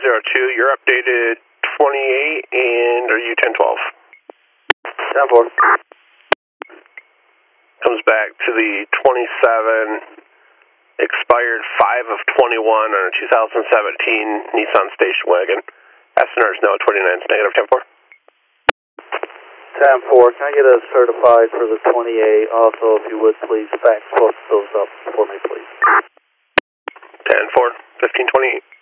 402, you're updated 28, and are you 1012? 10-4. Comes back to the 27, expired 5 of 21 on a 2017 Nissan Station Wagon. SNR's no 29 is negative 10-4. 10-4, can I get a certified for the 28? Also, if you would please fax both those up for me, please. 10-4, 1528.